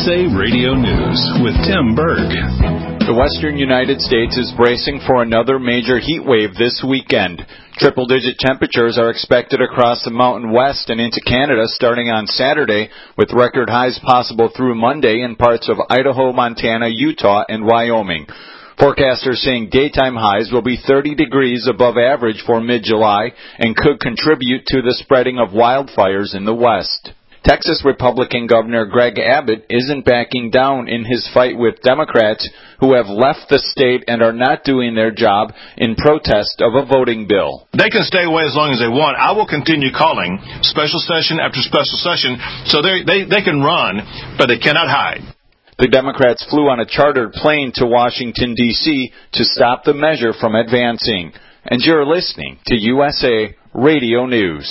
USA Radio News with Tim Berg. The western United States is bracing for another major heat wave this weekend. Triple-digit temperatures are expected across the mountain west and into Canada starting on Saturday, with record highs possible through Monday in parts of Idaho, Montana, Utah, and Wyoming. Forecasters saying daytime highs will be 30 degrees above average for mid-July and could contribute to the spreading of wildfires in the west. Texas Republican Governor Greg Abbott isn't backing down in his fight with Democrats who have left the state and are not doing their job in protest of a voting bill. They can stay away as long as they want. I will continue calling special session after special session so they can run, but they cannot hide. The Democrats flew on a chartered plane to Washington, D.C. to stop the measure from advancing. And you're listening to USA Radio News.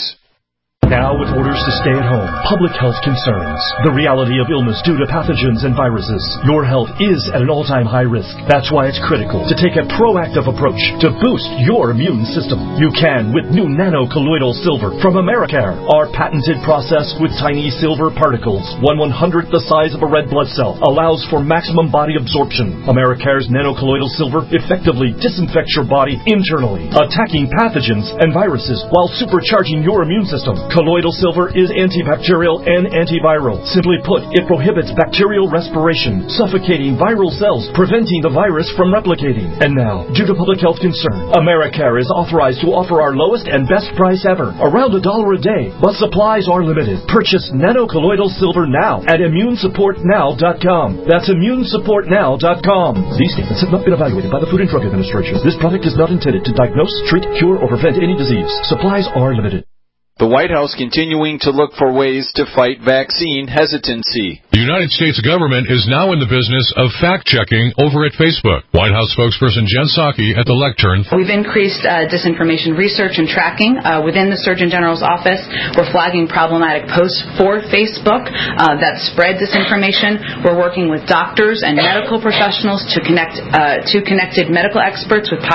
Now with orders to stay at home, public health concerns, the reality of illness due to pathogens and viruses, your health is at an all-time high risk. That's why it's critical to take a proactive approach to boost your immune system. You can with new nano-colloidal silver from Americare. Our patented process with tiny silver particles, 1/100th the size of a red blood cell, allows for maximum body absorption. Americare's nano-colloidal silver effectively disinfects your body internally, attacking pathogens and viruses while supercharging your immune system. Colloidal silver is antibacterial and antiviral. Simply put, it prohibits bacterial respiration, suffocating viral cells, preventing the virus from replicating. And now, due to public health concern, Americare is authorized to offer our lowest and best price ever, around $1 a day. But supplies are limited. Purchase nano-colloidal silver now at immunesupportnow.com. That's immunesupportnow.com. These statements have not been evaluated by the Food and Drug Administration. This product is not intended to diagnose, treat, cure, or prevent any disease. Supplies are limited. The White House continuing to look for ways to fight vaccine hesitancy. The United States government is now in the business of fact-checking over at Facebook. White House spokesperson Jen Psaki at the lectern. We've increased disinformation research and tracking within the Surgeon General's office. We're flagging problematic posts for Facebook that spread disinformation. We're working with doctors and medical professionals to connect to connected medical experts who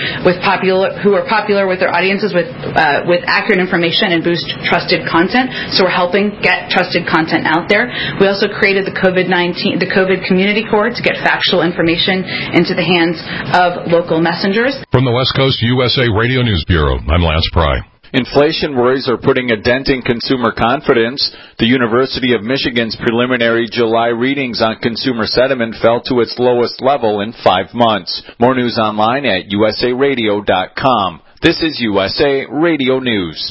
are popular with their audiences with accurate information and boost trusted content. So we're helping get trusted content out there. We also created the COVID Community Corps to get factual information into the hands of local messengers. From the West Coast USA Radio News Bureau, I'm Lance Pry. Inflation worries are putting a dent in consumer confidence. The University of Michigan's preliminary July readings on consumer sentiment fell to its lowest level in 5 months. More news online at usaradio.com. This is USA Radio News.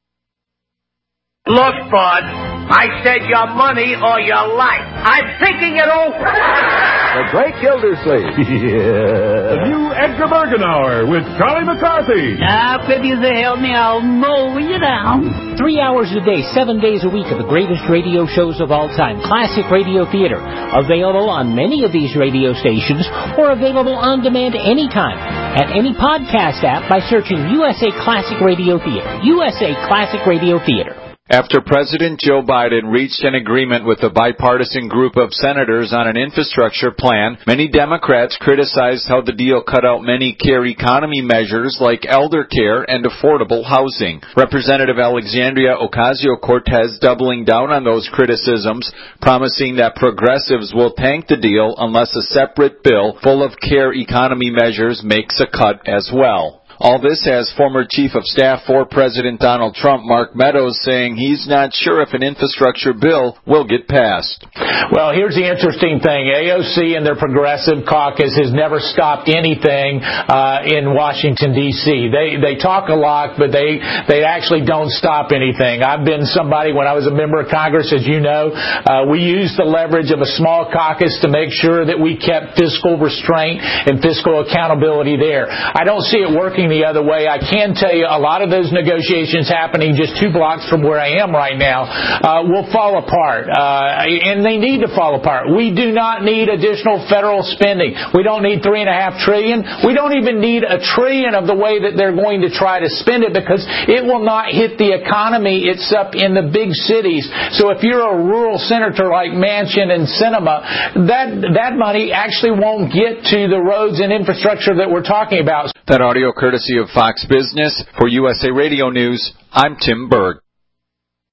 Look, bud, I said your money or your life. I'm thinking it over. The Great Gildersleeve. Yeah. The new Edgar Bergen Hour with Charlie McCarthy. Now, if you say help me, I'll mow you down. 3 hours a day, 7 days a week of the greatest radio shows of all time. Classic Radio Theater. Available on many of these radio stations or available on demand anytime at any podcast app by searching USA Classic Radio Theater. USA Classic Radio Theater. After President Joe Biden reached an agreement with a bipartisan group of senators on an infrastructure plan, many Democrats criticized how the deal cut out many care economy measures like elder care and affordable housing. Representative Alexandria Ocasio-Cortez doubling down on those criticisms, promising that progressives will tank the deal unless a separate bill full of care economy measures makes a cut as well. All this has former Chief of Staff for President Donald Trump, Mark Meadows, saying he's not sure if an infrastructure bill will get passed. Well, here's the interesting thing. AOC and their progressive caucus has never stopped anything in Washington, D.C. They talk a lot, but they actually don't stop anything. I've been somebody, when I was a member of Congress, as you know, we used the leverage of a small caucus to make sure that we kept fiscal restraint and fiscal accountability there. I don't see it working the other way. I can tell you a lot of those negotiations happening just 2 blocks from where I am right now will fall apart. And they need to fall apart. We do not need additional federal spending. We don't need $3.5 trillion. We don't even need $1 trillion of the way that they're going to try to spend it, because it will not hit the economy. It's up in the big cities. So if you're a rural senator like Manchin and Sinema, that money actually won't get to the roads and infrastructure that we're talking about. That audio courtesy of Fox Business. For USA Radio News, I'm Tim Berg.